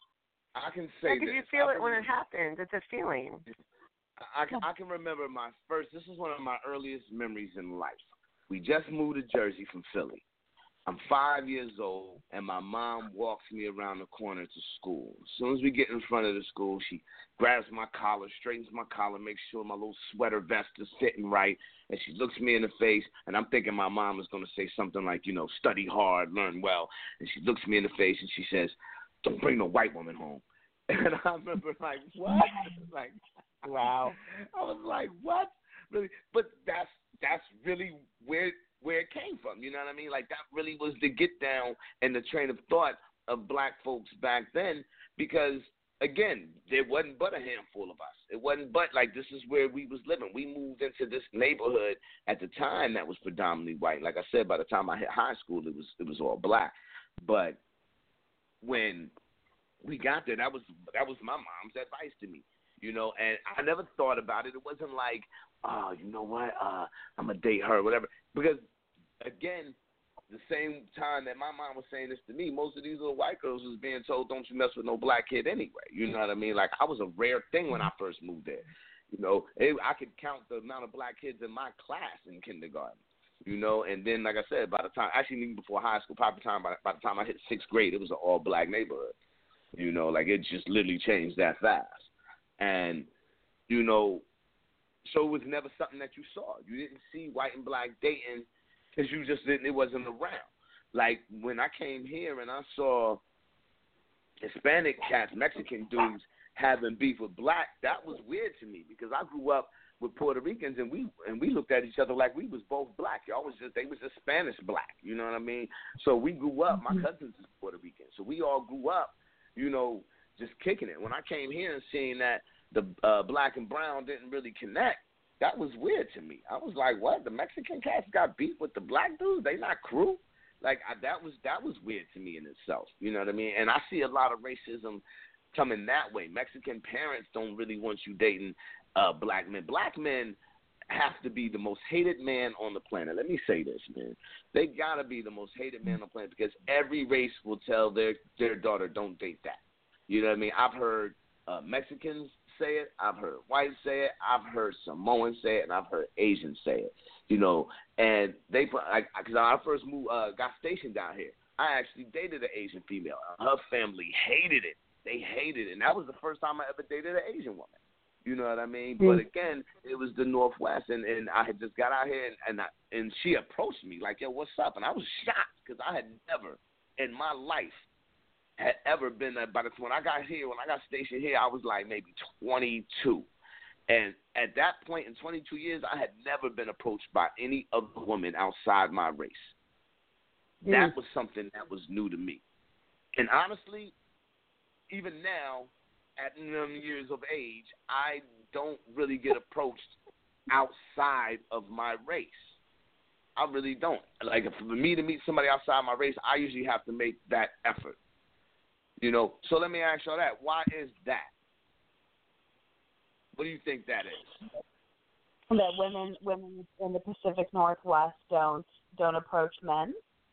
I can say because you feel it when it happens. It's a feeling. I can remember this is one of my earliest memories in life. We just moved to Jersey from Philly. I'm 5 years old, and my mom walks me around the corner to school. As soon as we get in front of the school, she grabs my collar, straightens my collar, makes sure my little sweater vest is sitting right, and she looks me in the face, and I'm thinking my mom is going to say something like, study hard, learn well. And she looks me in the face, and she says, don't bring no white woman home. And I remember, like, what? Like, wow. I was like, what? Really? But that's really where it came from, you know what I mean? Like, that really was the get down and the train of thought of black folks back then, because, again, there wasn't but a handful of us. It wasn't but, like, this is where we was living. We moved into this neighborhood at the time that was predominantly white. Like I said, by the time I hit high school, it was all black. But when we got there, that was my mom's advice to me, and I never thought about it. It wasn't like, oh, you know what, I'm going to date her or whatever. Because, again, the same time that my mom was saying this to me, most of these little white girls was being told, don't you mess with no black kid anyway. You know what I mean? Like, I was a rare thing when I first moved there. You know, I could count the amount of black kids in my class in kindergarten. You know, and then, like I said, by the time, actually even before high school, by the time I hit 6th grade, it was an all-black neighborhood. You know, like, it just literally changed that fast. And, you know, so it was never something that you saw. You didn't see white and black dating because you just didn't, it wasn't around. Like, when I came here and I saw Hispanic cats, Mexican dudes having beef with black, that was weird to me because I grew up with Puerto Ricans and we looked at each other like we was both black. They was just Spanish black, you know what I mean? So we grew up, my cousins is Puerto Rican, so we all grew up, you know, just kicking it. When I came here and seeing that the black and brown didn't really connect, that was weird to me. I was like, what? The Mexican cats got beef with the black dudes? They not crew? Like, that was weird to me in itself, you know what I mean? And I see a lot of racism coming that way. Mexican parents don't really want you dating black men. Black men have to be the most hated man on the planet. Let me say this, man. They got to be the most hated man on the planet because every race will tell their daughter, don't date that. You know what I mean? I've heard Mexicans say it. I've heard whites say it. I've heard Samoans say it. And I've heard Asians say it. You know, and they put, because when I first moved, got stationed down here, I actually dated an Asian female. Her family hated it. They hated it. And that was the first time I ever dated an Asian woman. You know what I mean? But again, it was the Northwest, and I had just got out here, and she approached me like, yo, what's up? And I was shocked because I had never in my life had ever been when I got stationed here, I was like maybe 22. And at that point in 22 years, I had never been approached by any other woman outside my race. That was something that was new to me. And honestly, even now, at years of age, I don't really get approached outside of my race. I really don't. Like, for me to meet somebody outside my race, I usually have to make that effort. You know, so let me ask y'all that. Why is that? What do you think that is? That women in the Pacific Northwest don't approach men?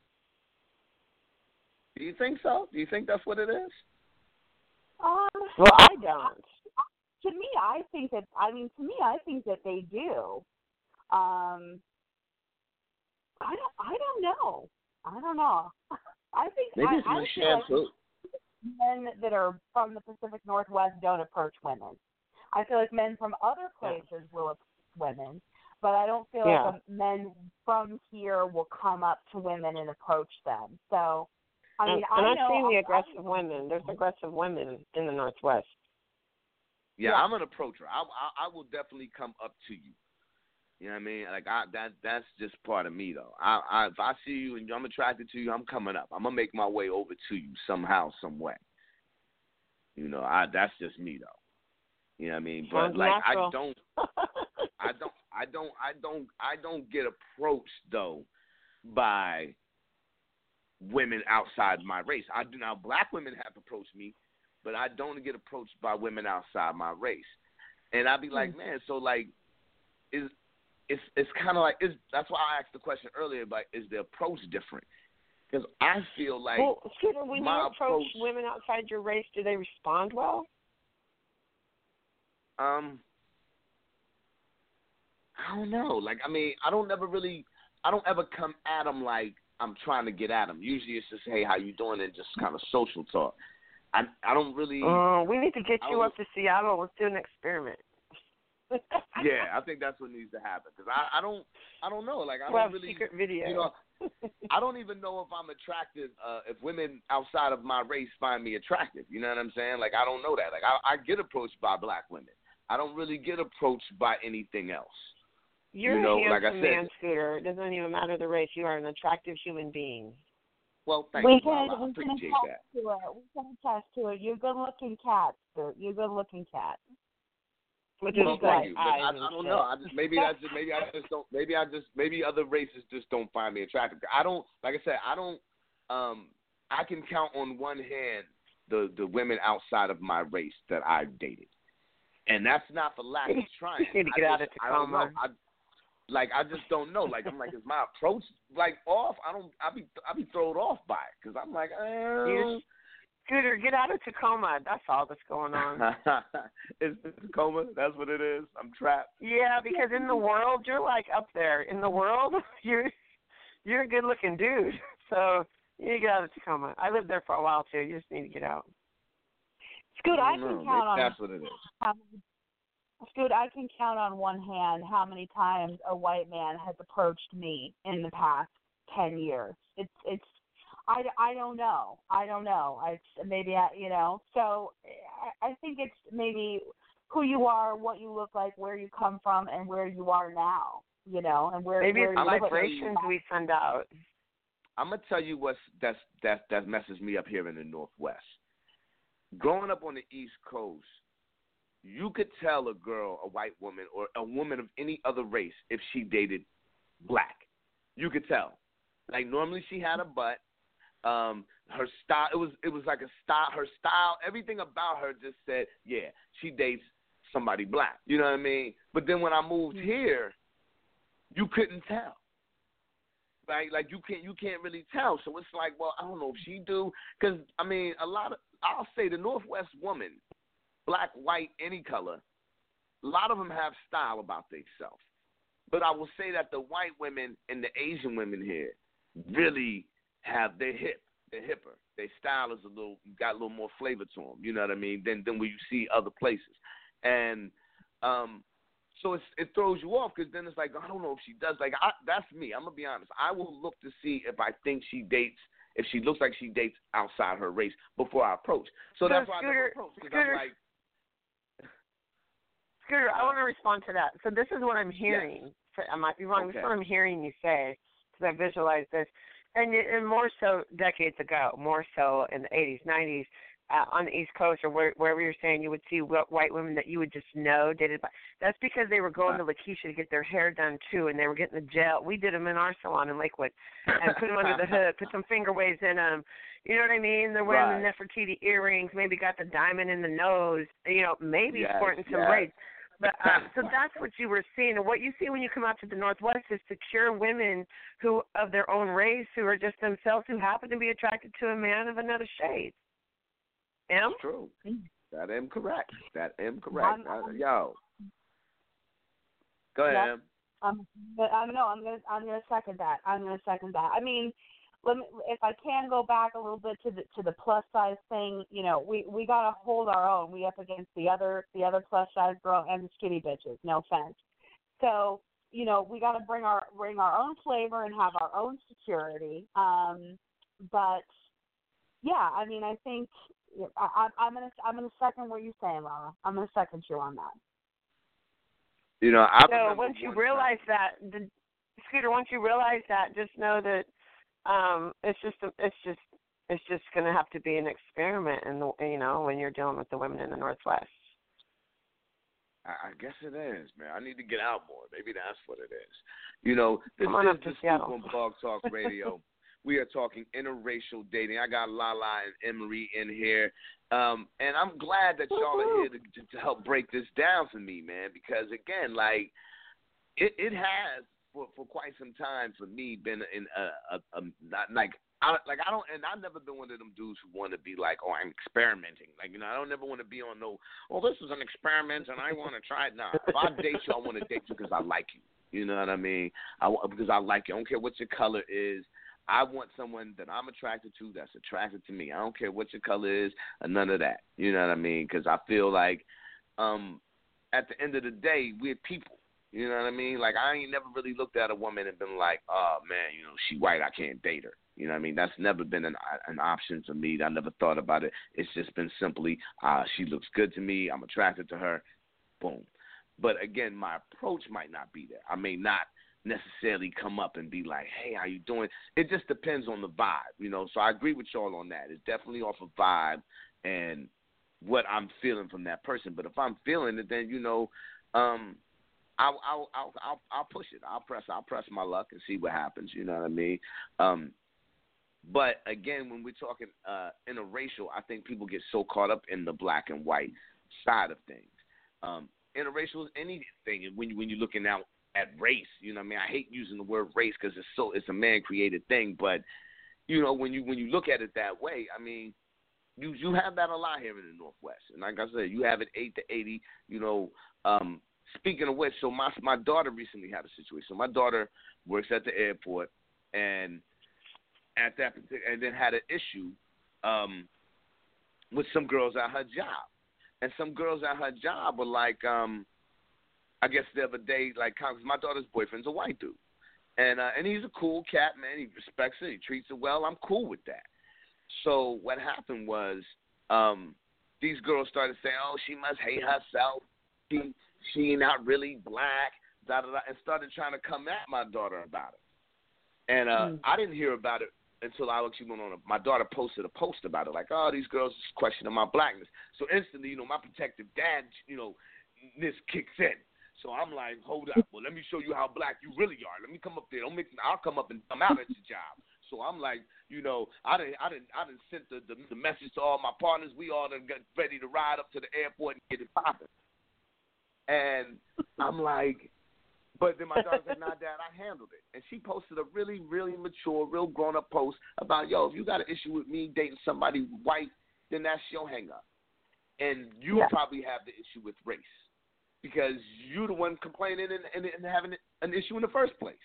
Do you think so? Do you think that's what it is? Well, I don't. To me, I think that they do. I don't know. I think maybe it's my shampoo. Men that are from the Pacific Northwest don't approach women. I feel like men from other places will approach women, but I don't feel like men from here will come up to women and approach them. So, I mean, I've seen the aggressive women. There's aggressive women in the Northwest. Yeah, I'm an approacher. I will definitely come up to you. You know what I mean? Like, that's just part of me, though. If I see you and I'm attracted to you, I'm coming up. I'm gonna make my way over to you somehow, some way. You know, that's just me, though. You know what I mean? But sounds like, natural. I don't get approached though by women outside my race. I do now. Black women have approached me, but I don't get approached by women outside my race. And I'd be like, man, so like, it's kind of like, that's why I asked the question earlier, like, is the approach different? Because I feel like, well, Scooter, when you approach women outside your race, do they respond well? I don't know. Like, I mean, I don't ever come at them like I'm trying to get at them. Usually it's just, hey, how you doing, and just kind of social talk. I don't really. We need to get you up to Seattle. Let's do an experiment. Yeah, I think that's what needs to happen, because I don't know. Like, I we'll don't really. Secret video. You know, I don't even know if I'm attractive. If women outside of my race find me attractive, you know what I'm saying? Like, I don't know that. Like, I get approached by black women. I don't really get approached by anything else. You're a handsome like I said, man, Scooter. It doesn't even matter the race. You are an attractive human being. Well, thank you. I appreciate that. We can attest to it. You're a good-looking cat, sir. You're a good-looking cat. Which is well, good. thank you. I don't know. Maybe other races just don't find me attractive. I don't. Like I said, I don't. I can count on one hand the women outside of my race that I've dated. And that's not for lack of trying. You need to get out of Tacoma. Like I just don't know. Like I'm like, is my approach like off? I be thrown off by it because I'm like, Scooter, get out of Tacoma. That's all that's going on. It's Tacoma. That's what it is. I'm trapped. Yeah, because in the world, you're like up there. In the world, you're a good-looking dude. So you need to get out of Tacoma. I lived there for a while too. You just need to get out. Scoot, I can count on. That's what it is. Scoot, I can count on one hand how many times a white man has approached me in the past 10 years. It's. I don't know. So I think it's maybe who you are, what you look like, where you come from, and where you are now, and where maybe where it's vibrations we send out. I'm gonna tell you that messes me up here in the Northwest. Growing up on the East Coast, you could tell a girl, a white woman, or a woman of any other race if she dated black. You could tell. Like normally she had a butt. Her style, it was like a style, her style, everything about her just said, yeah, she dates somebody black. You know what I mean? But then when I moved here, you couldn't tell. Right? Like you can't really tell. So it's like, well, I don't know if she do, because I mean, I'll say the Northwest woman, black, white, any color, a lot of them have style about themselves. But I will say that the white women and the Asian women here really have their hipper. Their style is got a little more flavor to them. You know what I mean? Than when you see other places, and so it throws you off because then it's like I don't know if she does. Like that's me. I'm gonna be honest. I will look to see if I think she dates. If she looks like she dates outside her race before I approach. So that's why I never approach. Because I'm like, Scooter, I want to respond to that. So this is what I'm hearing. Yes. So I might be wrong. Okay. This is what I'm hearing you say because I visualize this. And more so decades ago, more so in the 80s, 90s, on the East Coast or wherever you're saying you would see white women that you would just know dated by. That's because they were going to Lakeisha to get their hair done, too, and they were getting the gel. We did them in our salon in Lakewood and put them under the hood, put some finger waves in them. You know what I mean? They're wearing the Nefertiti earrings, maybe got the diamond in the nose, maybe sporting some braids. But so that's what you were seeing. And what you see when you come out to the Northwest is secure women who of their own race who are just themselves who happen to be attracted to a man of another shade. That's true. That am correct. Yo. Go ahead, Em. I'm gonna second that. I mean, if I can go back a little bit to the plus size thing, we gotta hold our own. We up against the other plus size girl and the skinny bitches. No offense. So we gotta bring our own flavor and have our own security. But yeah, I mean, I think I'm gonna second what you're saying, Laura. I'm gonna second you on that. So once you realize that, Scooter, just know that. It's just going to have to be an experiment, when you're dealing with the women in the Northwest. I guess it is, man. I need to get out more. Maybe that's what it is. This Come on up is to the Seattle. Scoop on Blog Talk Radio. We are talking interracial dating. I got Lala and Emery in here. And I'm glad that y'all are here to help break this down for me, man, because, again, like, it has, for quite some time for me, been in I've never been one of them dudes who want to be like, oh, I'm experimenting. Like, I don't never want to be on this is an experiment and I want to try it. Nah, if I date you, I want to date you because I like you. You know what I mean? Because I like you. I don't care what your color is. I want someone that I'm attracted to that's attracted to me. I don't care what your color is or none of that. You know what I mean? Because I feel like at the end of the day, we're people. You know what I mean? Like, I ain't never really looked at a woman and been like, oh, man, she white, I can't date her. You know what I mean? That's never been an option for me. I never thought about it. It's just been simply, she looks good to me. I'm attracted to her. Boom. But, again, my approach might not be there. I may not necessarily come up and be like, hey, how you doing? It just depends on the vibe, So I agree with y'all on that. It's definitely off of vibe and what I'm feeling from that person. But if I'm feeling it, then, I'll push it. I'll press my luck and see what happens. You know what I mean? But again, when we're talking interracial, I think people get so caught up in the black and white side of things. Interracial is anything when you're looking out at race. You know what I mean? I hate using the word race because it's a man-created thing. But, you know, when you look at it that way, I mean, you have that a lot here in the Northwest. And like I said, you have it 8 to 80, you know. Speaking of which, so my daughter recently had a situation. So my daughter works at the airport, and at that and then had an issue with some girls at her job. And some girls at her job were like, I guess the other day, like, cause my daughter's boyfriend's a white dude. And he's a cool cat, man. He respects her. He treats her well. I'm cool with that. So what happened was these girls started saying, oh, she must hate herself. She not really black, da, da, da, and started trying to come at my daughter about it. And I didn't hear about it until I actually went on. My daughter posted a post about it, like, oh, these girls is questioning my blackness. So instantly, you know, my protective dad, you know, this kicks in. So I'm like, hold up. Well, let me show you how black you really are. Let me come up there. I'll come up and come out at your job. So I'm like, you know, I didn't send the message to all my partners. We all done got ready to ride up to the airport and get it popping. And I'm like, but then my daughter said, nah, Dad, I handled it. And she posted a really, really mature, real grown-up post about, yo, if you got an issue with me dating somebody white, then that's your hang-up. And you probably have the issue with race because you're the one complaining and having an issue in the first place.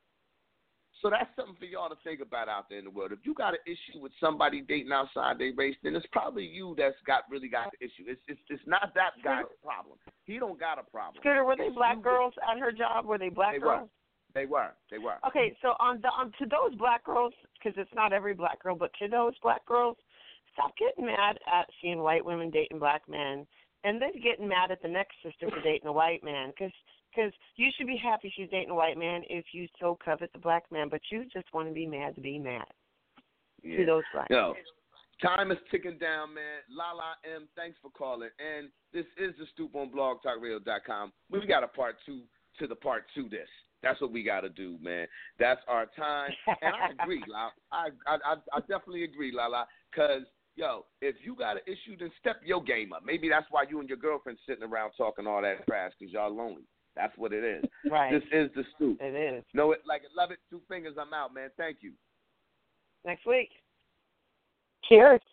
So that's something for y'all to think about out there in the world. If you got an issue with somebody dating outside their race, then it's probably you that's really got the issue. It's not that guy's problem. He don't got a problem. Scooter, were they black girls at her job? Were they black girls? They were. Okay, so to those black girls, because it's not every black girl, but to those black girls, stop getting mad at seeing white women dating black men, and then getting mad at the next sister for dating a white man, because you should be happy she's dating a white man if you so covet the black man, but you just want to be mad to be mad. Yeah. To those black Yo, time is ticking down, man. Lala M, thanks for calling. And this is The Stoop on blogtalkradio.com. We got a part two to the part two this. That's what we got to do, man. That's our time. And I agree, Lala. I definitely agree, Lala, because, yo, if you got an issue, then step your game up. Maybe that's why you and your girlfriend sitting around talking all that trash because y'all lonely. That's what it is. Right. This is The Stoop. It is. Know it like it, love it. 2 fingers, I'm out, man. Thank you. Next week. Cheers.